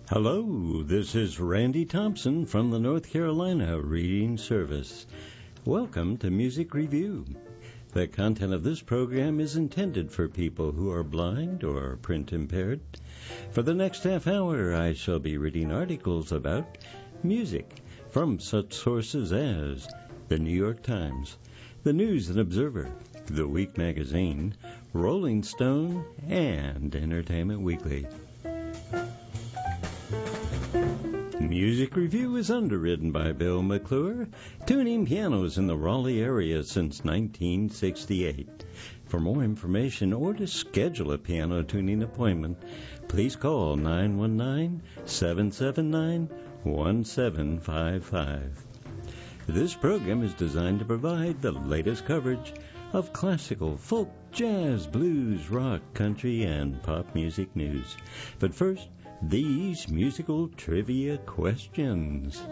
Hello, this is Randy Thompson from the North Carolina Reading Service. Welcome to Music Review. The content of this program is intended for people who are blind or print impaired. For the next half hour, I shall be reading articles about music from such sources as the New York Times, the News and Observer, The Week Magazine, Rolling Stone, and Entertainment Weekly. Music Review is underwritten by Bill McClure, tuning pianos in the Raleigh area since 1968. For more information or to schedule a piano tuning appointment, please call 919-779-1755. This program is designed to provide the latest coverage of classical, folk, jazz, blues, rock, country, and pop music news. But first, these musical trivia questions.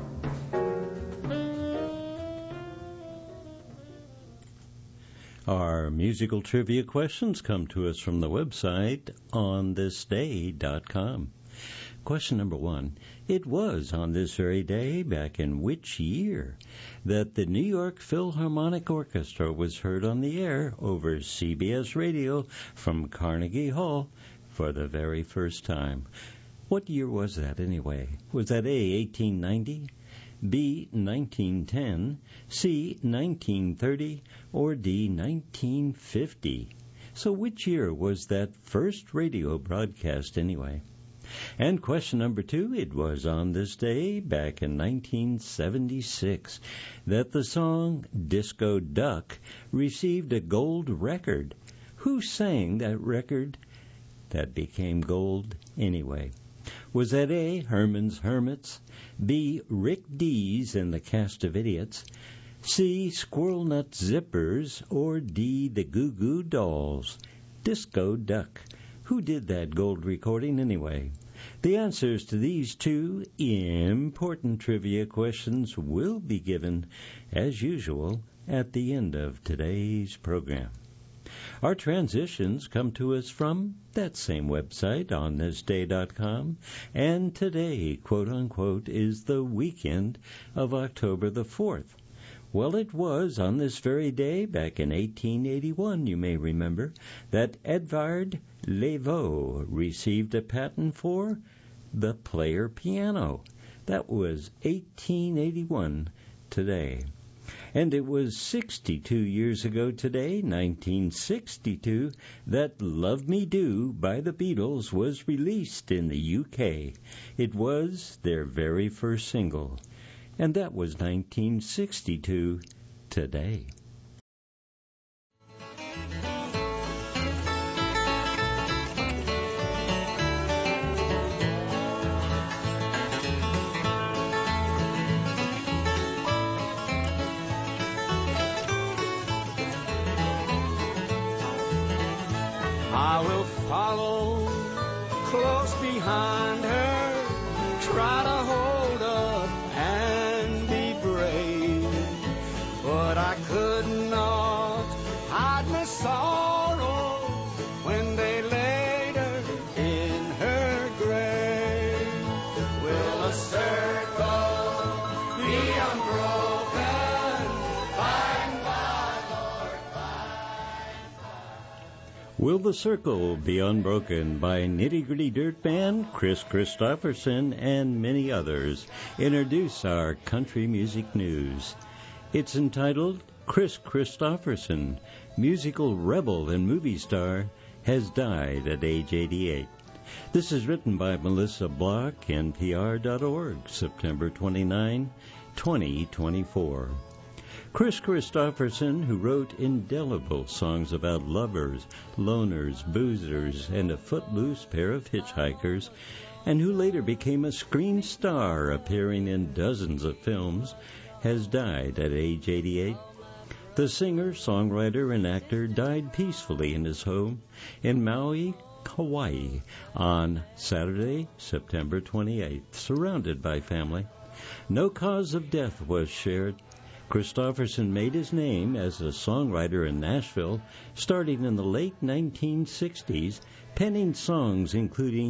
Our musical trivia questions come to us from the website onthisday.com. Question number 1. It was on this very day, back in which year, that the New York Philharmonic Orchestra was heard on the air over CBS Radio from Carnegie Hall for the very first time? What year was that anyway? Was that A, 1890, B, 1910, C, 1930, or D, 1950? So which year was that first radio broadcast anyway? And question number 2, it was on this day, back in 1976, that the song Disco Duck received a gold record. Who sang that record that became gold anyway? Was that A, Herman's Hermits, B, Rick Dees and the Cast of Idiots, C, Squirrel Nut Zippers, or D, the Goo Goo Dolls? Disco Duck. Who did that gold recording anyway? The answers to these two important trivia questions will be given, as usual, at the end of today's program. Our transitions come to us from that same website, onthisday.com, and today, quote-unquote, is the weekend of October the 4th. Well, it was on this very day, back in 1881, you may remember, that Edvard Lavoe received a patent for the player piano. That was 1881 today. And it was 62 years ago today, 1962, that Love Me Do by the Beatles was released in the UK. It was their very first single. And that was 1962 today. I will follow close behind her, try to hold up and be brave, but I could not hide my sorrow when they laid her in her grave. Will a circle be unbroken by and by, Lord, by and by? Will the Circle Be Unbroken by Nitty Gritty Dirt Band, Chris Christopherson, and many others introduce our country music news. It's entitled Chris Christopherson, musical rebel and movie star, has died at age 88. This is written by Melissa Block, NPR.org, September 29, 2024. Chris Christopherson, who wrote indelible songs about lovers, loners, boozers, and a footloose pair of hitchhikers, and who later became a screen star appearing in dozens of films, has died at age 88. The singer, songwriter, and actor died peacefully in his home in Maui, Hawaii, on Saturday, September 28th, surrounded by family. No cause of death was shared. Christopherson made his name as a songwriter in Nashville starting in the late 1960s, penning songs including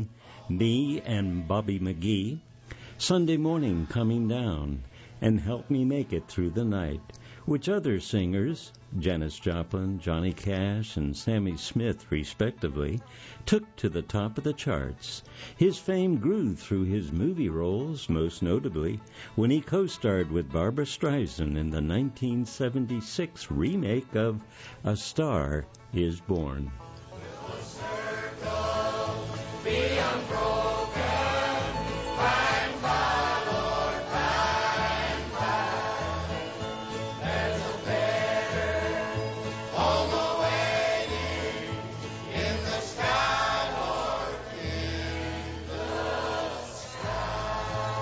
Me and Bobby McGee, Sunday Morning Coming Down, and Help Me Make It Through the Night, which other singers, Janis Joplin, Johnny Cash, and Sammy Smith, respectively, took to the top of the charts. His fame grew through his movie roles, most notably when he co-starred with Barbra Streisand in the 1976 remake of A Star Is Born. Will the circle be unbroken? And followed by and by. There's a better home awaiting in the sky, Lord, in the sky.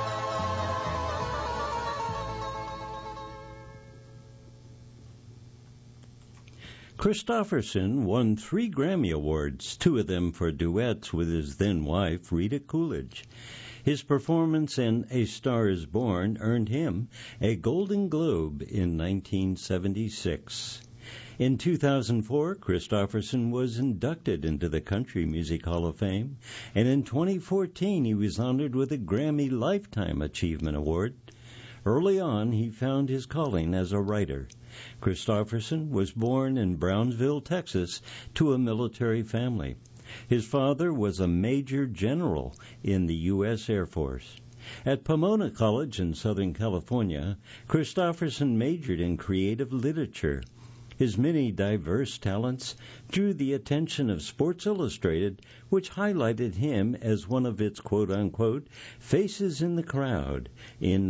Kristofferson won 3 Grammy Awards, 2 of them for duets with his then-wife, Rita Coolidge. His performance in A Star Is Born earned him a Golden Globe in 1976. In 2004, Kristofferson was inducted into the Country Music Hall of Fame, and in 2014 he was honored with a Grammy Lifetime Achievement Award. Early on, he found his calling as a writer. Kristofferson was born in Brownsville, Texas, to a military family. His father was a major general in the U.S. Air Force. At Pomona College in Southern California, Kristofferson majored in creative literature. His many diverse talents drew the attention of Sports Illustrated, which highlighted him as one of its quote-unquote faces in the crowd in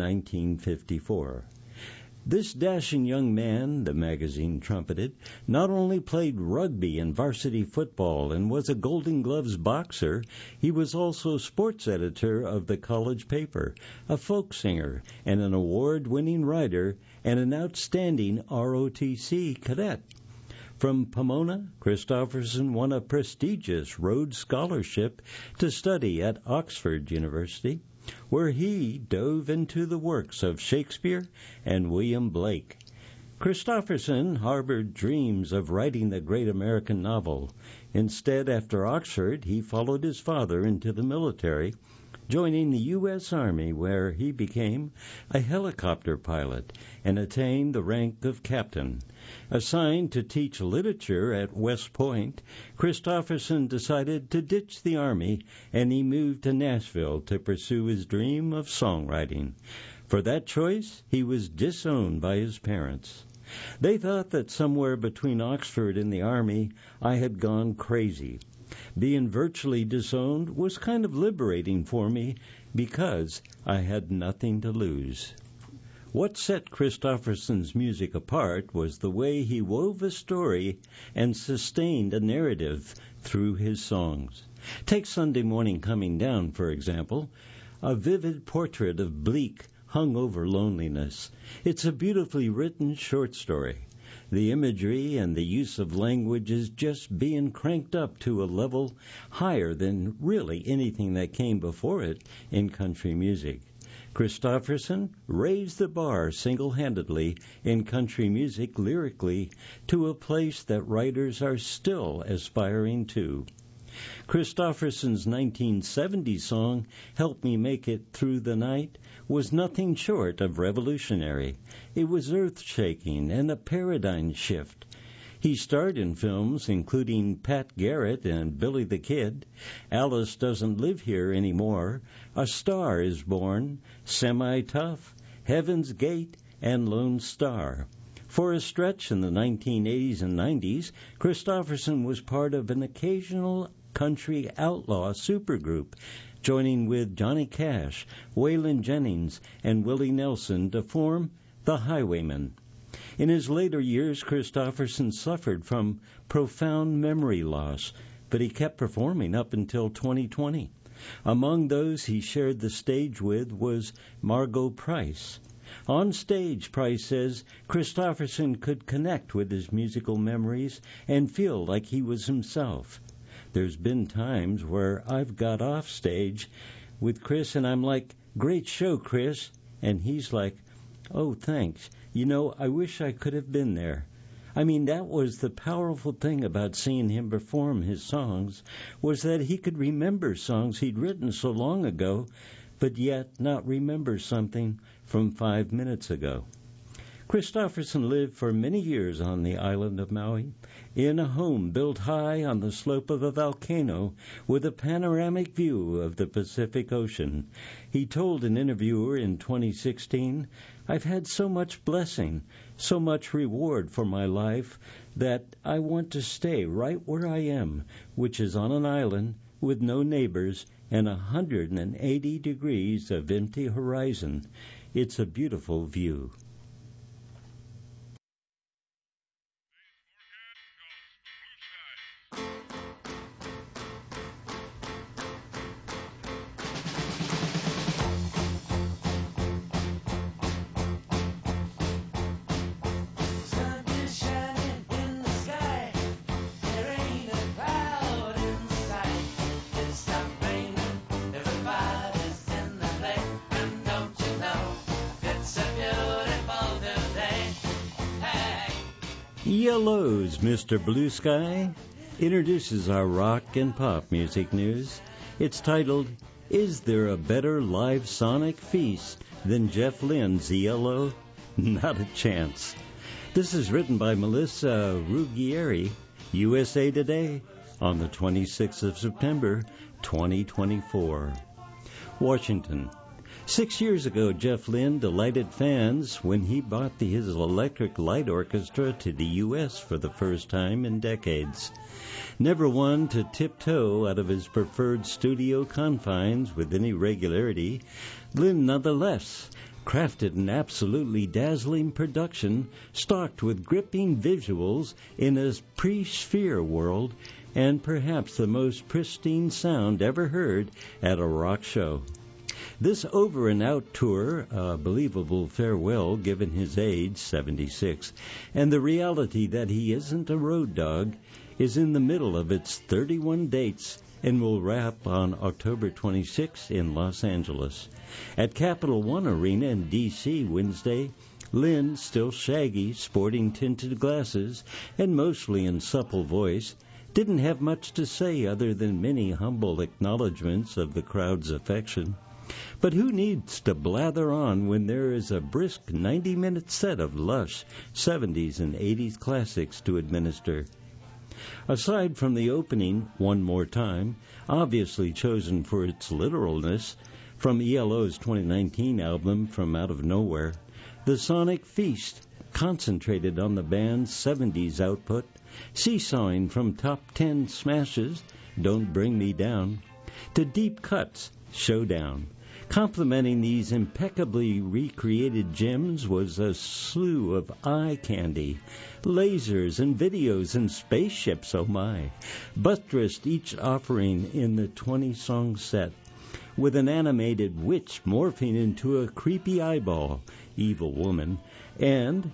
1954. This dashing young man, the magazine trumpeted, not only played rugby and varsity football and was a Golden Gloves boxer, he was also sports editor of the college paper, a folk singer, and an award-winning writer, and an outstanding ROTC cadet. From Pomona, Kristofferson won a prestigious Rhodes Scholarship to study at Oxford University, where he dove into the works of Shakespeare and William Blake. Kristofferson harbored dreams of writing the great American novel. Instead, after Oxford, he followed his father into the military, joining the U.S. Army, where he became a helicopter pilot and attained the rank of captain. Assigned to teach literature at West Point, Kristofferson decided to ditch the Army, and he moved to Nashville to pursue his dream of songwriting. For that choice, he was disowned by his parents. They thought that somewhere between Oxford and the Army, I had gone crazy. Being virtually disowned was kind of liberating for me because I had nothing to lose. What set Kristofferson's music apart was the way he wove a story and sustained a narrative through his songs. Take Sunday Morning Coming Down, for example, a vivid portrait of bleak, hungover loneliness. It's a beautifully written short story. The imagery and the use of language is just being cranked up to a level higher than really anything that came before it in country music. Kristofferson raised the bar single-handedly in country music lyrically to a place that writers are still aspiring to. Kristofferson's 1970 song, Help Me Make It Through the Night, was nothing short of revolutionary. It was earth-shaking and a paradigm shift. He starred in films including Pat Garrett and Billy the Kid, Alice Doesn't Live Here Anymore, A Star Is Born, Semi-Tough, Heaven's Gate, and Lone Star. For a stretch in the 1980s and 90s, Kristofferson was part of an occasional country outlaw supergroup, joining with Johnny Cash, Waylon Jennings, and Willie Nelson to form the Highwaymen. In his later years, Kristofferson suffered from profound memory loss, but he kept performing up until 2020. Among those he shared the stage with was Margo Price. On stage, Price says, Kristofferson could connect with his musical memories and feel like he was himself. There's been times where I've got off stage with Chris and I'm like, great show, Chris. And he's like, oh, thanks. You know, I wish I could have been there. I mean, that was the powerful thing about seeing him perform his songs, was that he could remember songs he'd written so long ago, but yet not remember something from 5 minutes ago. Kristofferson lived for many years on the island of Maui, in a home built high on the slope of a volcano with a panoramic view of the Pacific Ocean. He told an interviewer in 2016, "I've had so much blessing, so much reward for my life, that I want to stay right where I am, which is on an island with no neighbors and 180 degrees of empty horizon. It's a beautiful view." Yellow's Mr. Blue Sky introduces our rock and pop music news. It's titled, "Is There a Better Live Sonic Feast Than Jeff Lynne's Yellow? Not a Chance." This is written by Melissa Ruggieri, USA Today, on the 26th of September, 2024. Washington. 6 years ago, Jeff Lynne delighted fans when he brought his Electric Light Orchestra to the U.S. for the first time in decades. Never one to tiptoe out of his preferred studio confines with any regularity, Lynne nonetheless crafted an absolutely dazzling production stocked with gripping visuals in a pre-sphere world and perhaps the most pristine sound ever heard at a rock show. This over-and-out tour, a believable farewell given his age, 76, and the reality that he isn't a road dog, is in the middle of its 31 dates and will wrap on October 26 in Los Angeles. At Capital One Arena in D.C. Wednesday, Lynne, still shaggy, sporting tinted glasses, and mostly in supple voice, didn't have much to say other than many humble acknowledgments of the crowd's affection. But who needs to blather on when there is a brisk 90-minute set of lush 70s and 80s classics to administer? Aside from the opening, One More Time, obviously chosen for its literalness, from ELO's 2019 album From Out of Nowhere, the Sonic Feast concentrated on the band's 70s output, seesawing from top 10 smashes, Don't Bring Me Down, to deep cuts, Showdown. Complementing these impeccably recreated gems was a slew of eye candy, lasers and videos and spaceships, oh my, buttressed each offering in the 20-song set, with an animated witch morphing into a creepy eyeball, evil woman, and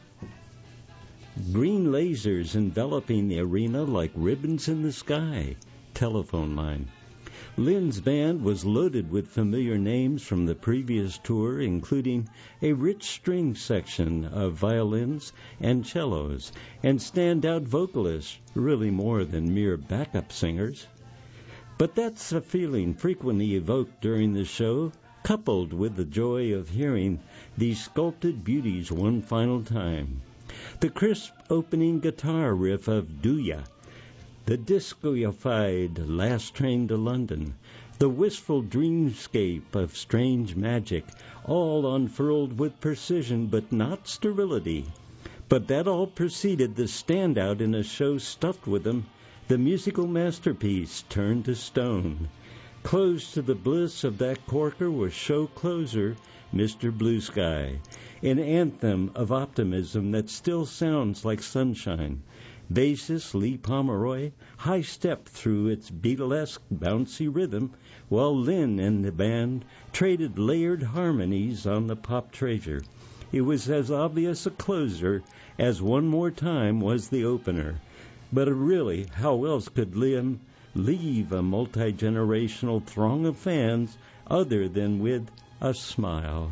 green lasers enveloping the arena like ribbons in the sky, telephone line. Lynne's band was loaded with familiar names from the previous tour, including a rich string section of violins and cellos, and standout vocalists, really more than mere backup singers. But that's a feeling frequently evoked during the show, coupled with the joy of hearing these sculpted beauties one final time. The crisp opening guitar riff of Do Ya, the disco-ified Last Train to London, the wistful dreamscape of Strange Magic, all unfurled with precision but not sterility. But that all preceded the standout in a show stuffed with them, the musical masterpiece Turned to Stone. Close to the bliss of that corker was show closer, Mr. Blue Sky, an anthem of optimism that still sounds like sunshine. Bassist Lee Pomeroy high-stepped through its Beatlesque bouncy rhythm, while Lynne and the band traded layered harmonies on the pop treasure. It was as obvious a closer as One More Time was the opener. But really, how else could Lynne leave a multi-generational throng of fans other than with a smile?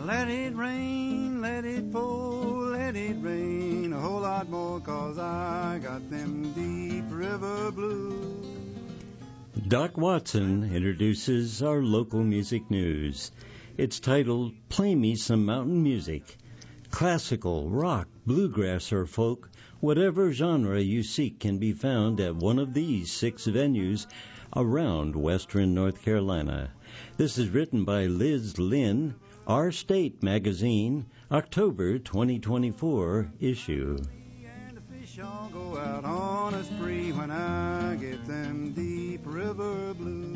Let it rain, let it pour, let it rain a whole lot more, 'cause I got them deep river blues. Doc Watson introduces our local music news. It's titled, Play Me Some Mountain Music. Classical, rock, bluegrass, or folk, whatever genre you seek can be found at one of these 6 venues around western North Carolina. This is written by Liz Lynn, Our State Magazine, October 2024 issue. And the fish all go out on a spree when I get them deep river blues.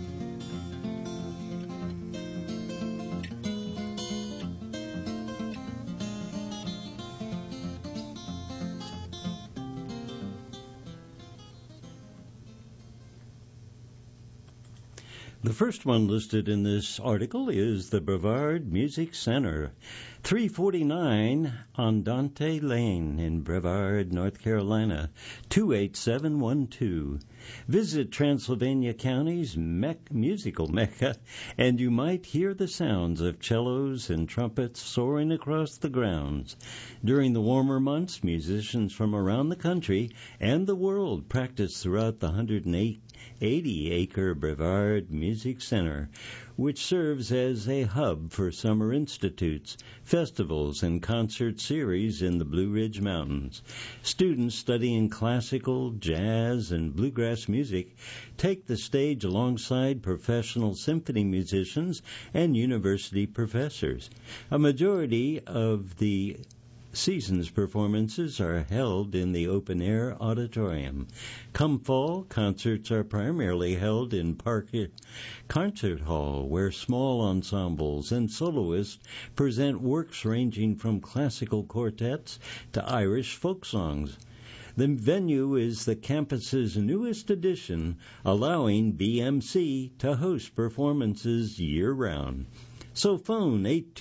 The first one listed in this article is the Brevard Music Center, 349 Andante Lane in Brevard, North Carolina, 28712. Visit Transylvania County's musical mecca, and you might hear the sounds of cellos and trumpets soaring across the grounds. During the warmer months, musicians from around the country and the world practice throughout the 180-acre Brevard Music Center, which serves as a hub for summer institutes, festivals, and concert series in the Blue Ridge Mountains. Students studying classical, jazz, and bluegrass music take the stage alongside professional symphony musicians and university professors. A majority of the season's performances are held in the open-air auditorium. Come fall, concerts are primarily held in Parker Concert Hall, where small ensembles and soloists present works ranging from classical quartets to Irish folk songs. The venue is the campus's newest addition, allowing BMC to host performances year-round. So phone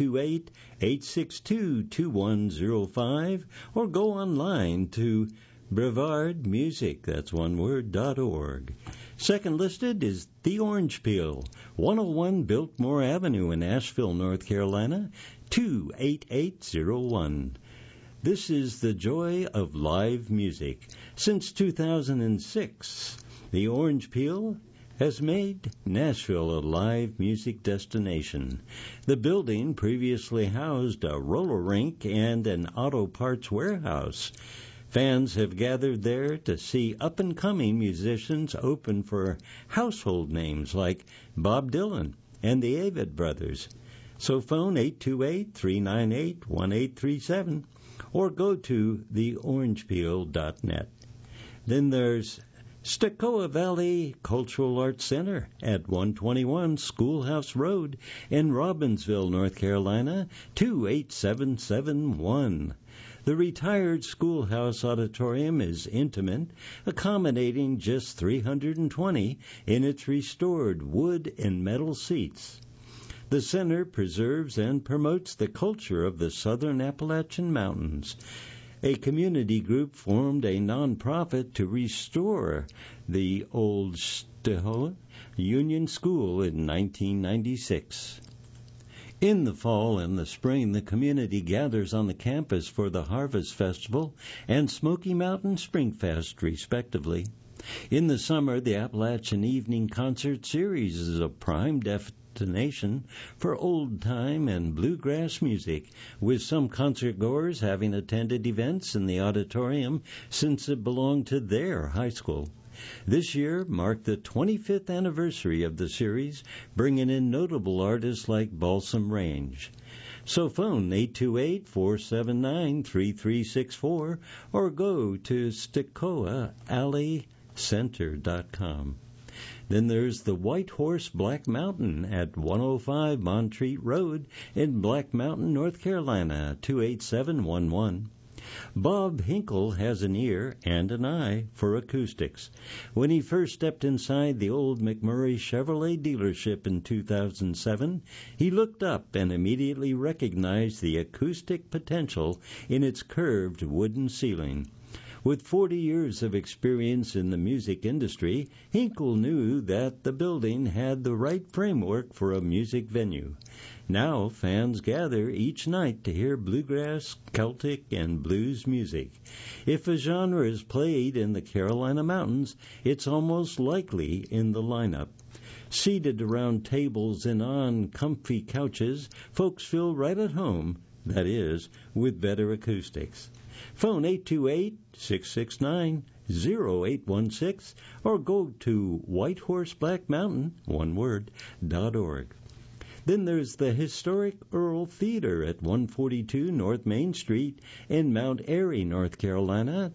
828-862-2105 or go online to brevardmusic, that's one word, .org. Second listed is The Orange Peel, 101 Biltmore Avenue in Asheville, North Carolina, 28801. This is the joy of live music. Since 2006, The Orange Peel has made Nashville a live music destination. The building previously housed a roller rink and an auto parts warehouse. Fans have gathered there to see up-and-coming musicians open for household names like Bob Dylan and the Avett Brothers. So phone 828-398-1837 or go to theorangepeel.net. Then there's Stocoa Valley Cultural Arts Center at 121 Schoolhouse Road in Robbinsville, North Carolina, 28771. The retired schoolhouse auditorium is intimate, accommodating just 320 in its restored wood and metal seats. The center preserves and promotes the culture of the southern Appalachian Mountains. A community group formed a nonprofit to restore the old Stocoa Union School in 1996. In the fall and the spring, the community gathers on the campus for the Harvest Festival and Smoky Mountain Spring Fest, respectively. In the summer, the Appalachian Evening Concert Series is a prime destination for old-time and bluegrass music, with some concertgoers having attended events in the auditorium since it belonged to their high school. This year marked the 25th anniversary of the series, bringing in notable artists like Balsam Range. So phone 828-479-3364 or go to StocoaAlleyCenter.com. Then there's the White Horse Black Mountain at 105 Montreat Road in Black Mountain, North Carolina, 28711. Bob Hinkle has an ear and an eye for acoustics. When he first stepped inside the old McMurray Chevrolet dealership in 2007, he looked up and immediately recognized the acoustic potential in its curved wooden ceiling. With 40 years of experience in the music industry, Hinkle knew that the building had the right framework for a music venue. Now fans gather each night to hear bluegrass, Celtic, and blues music. If a genre is played in the Carolina Mountains, it's almost likely in the lineup. Seated around tables and on comfy couches, folks feel right at home, that is, with better acoustics. Phone 828-669-0816 or go to whitehorseblackmountain.org. Then there's the historic Earl Theater at 142 North Main Street in Mount Airy, North Carolina,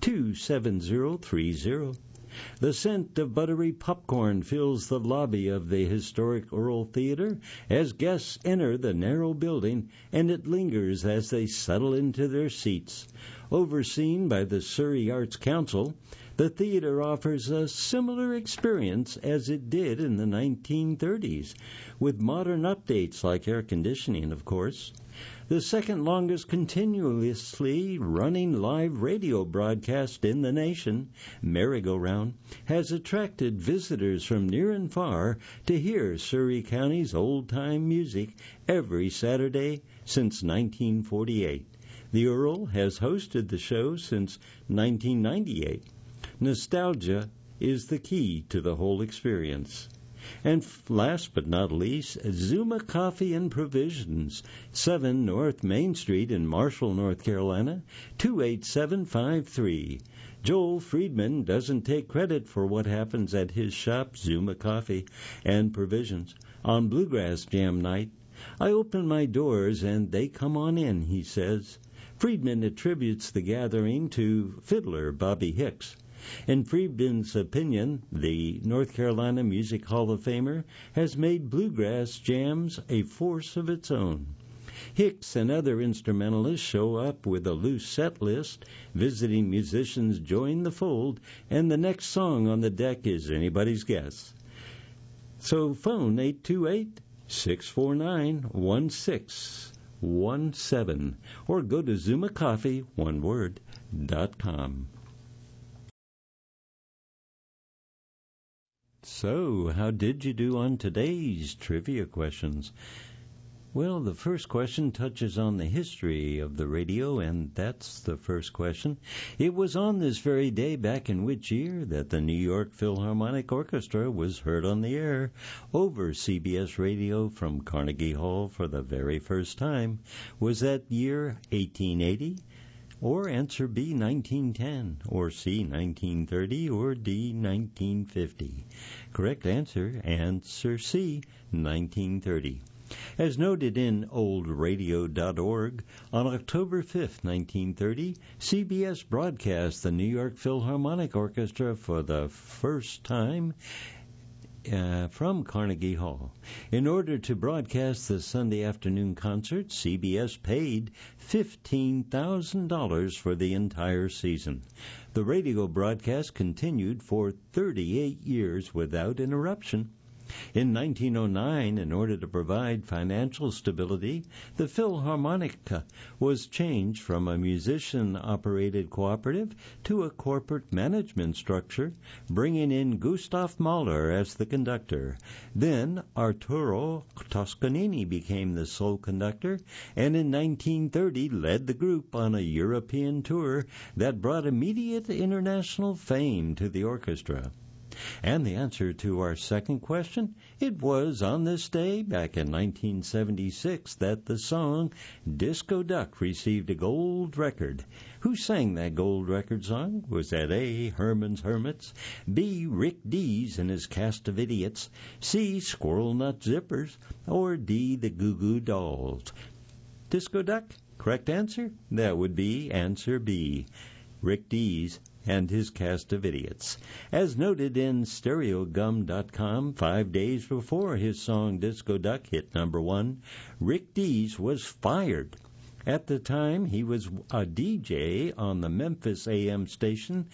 27030. The scent of buttery popcorn fills the lobby of the historic Earl Theater as guests enter the narrow building, and it lingers as they settle into their seats. Overseen by the Surrey Arts Council, the theater offers a similar experience as it did in the 1930s, with modern updates like air conditioning, of course. The second longest continuously running live radio broadcast in the nation, Merry-Go-Round, has attracted visitors from near and far to hear Surrey County's old-time music every Saturday since 1948. The Earl has hosted the show since 1998. Nostalgia is the key to the whole experience. And last but not least, Zuma Coffee and Provisions, 7 North Main Street in Marshall, North Carolina, 28753. Joel Friedman doesn't take credit for what happens at his shop, Zuma Coffee and Provisions, on Bluegrass Jam night. I open my doors and they come on in, he says. Friedman attributes the gathering to fiddler Bobby Hicks. In Friedman's opinion, the North Carolina Music Hall of Famer has made bluegrass jams a force of its own. Hicks and other instrumentalists show up with a loose set list, visiting musicians join the fold, and the next song on the deck is anybody's guess. So phone 828-649-1617 or go to ZumaCoffee.com. So, how did you do on today's trivia questions? Well, the first question touches on the history of the radio, and that's the first question. It was on this very day back in which year that the New York Philharmonic Orchestra was heard on the air over CBS radio from Carnegie Hall for the very first time? Was that year 1880? Or answer B, 1910, or C, 1930, or D, 1950. Correct answer C, 1930. As noted in oldradio.org, on October 5, 1930, CBS broadcast the New York Philharmonic Orchestra for the first time from Carnegie Hall. In order to broadcast the Sunday afternoon concert, CBS paid $15,000 for the entire season. The radio broadcast continued for 38 years without interruption. In 1909, in order to provide financial stability, the Philharmonic was changed from a musician-operated cooperative to a corporate management structure, bringing in Gustav Mahler as the conductor. Then Arturo Toscanini became the sole conductor, and in 1930 led the group on a European tour that brought immediate international fame to the orchestra. And the answer to our second question, it was on this day back in 1976 that the song Disco Duck received a gold record. Who sang that gold record song? Was that A, Herman's Hermits, B, Rick Dees and his Cast of Idiots, C, Squirrel Nut Zippers, or D, the Goo Goo Dolls? Disco Duck? Correct answer? That would be answer B, Rick Dees and his Cast of Idiots. As noted in Stereogum.com, 5 days before his song Disco Duck hit number 1, Rick Dees was fired. At the time, he was a DJ on the Memphis AM station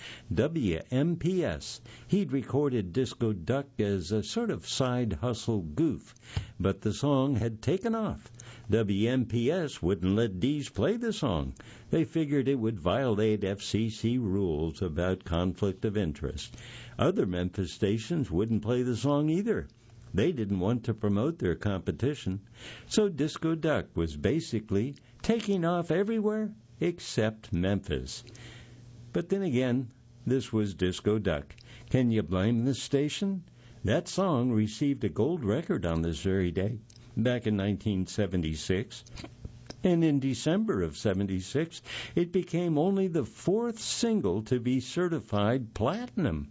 WMPS. He'd recorded Disco Duck as a sort of side hustle goof, but the song had taken off. WMPS wouldn't let Dees play the song. They figured it would violate FCC rules about conflict of interest. Other Memphis stations wouldn't play the song either. They didn't want to promote their competition, so Disco Duck was basically taking off everywhere except Memphis. But then again, this was Disco Duck. Can you blame the station? That song received a gold record on this very day, back in 1976. And in December of 76, it became only the fourth single to be certified platinum.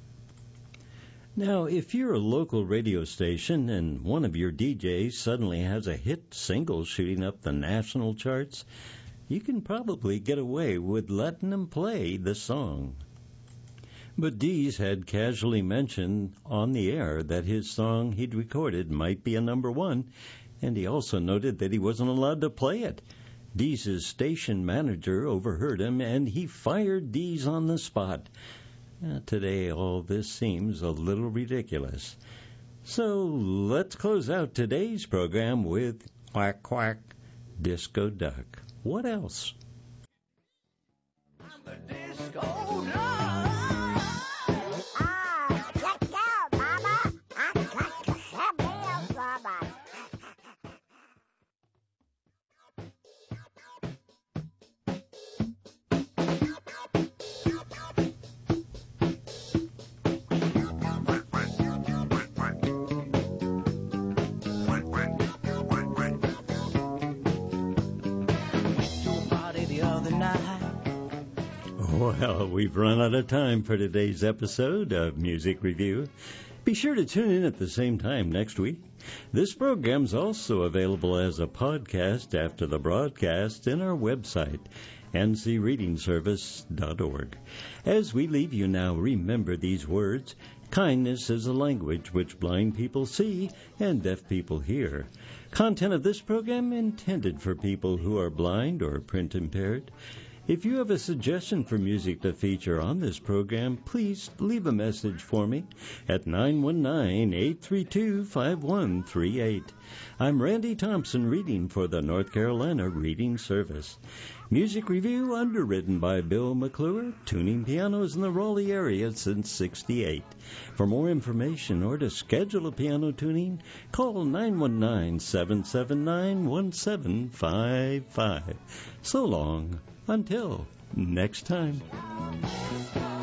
Now, if you're a local radio station and one of your DJs suddenly has a hit single shooting up the national charts, you can probably get away with letting them play the song. But Dees had casually mentioned on the air that his song he'd recorded might be a number one, and he also noted that he wasn't allowed to play it. Dees' station manager overheard him, and he fired Dees on the spot. Today, all this seems a little ridiculous. So let's close out today's program with Quack Quack, Disco Duck. What else? I'm a disco duck. Check out, Mama. I've got to have meals, Mama. Well, we've run out of time for today's episode of Music Review. Be sure to tune in at the same time next week. This program's also available as a podcast after the broadcast in our website, ncreadingservice.org. As we leave you now, remember these words. Kindness is a language which blind people see and deaf people hear. Content of this program intended for people who are blind or print impaired. If you have a suggestion for music to feature on this program, please leave a message for me at 919-832-5138. I'm Randy Thompson reading for the North Carolina Reading Service. Music Review underwritten by Bill McClure, tuning pianos in the Raleigh area since '68. For more information or to schedule a piano tuning, call 919-779-1755. So long. Until next time.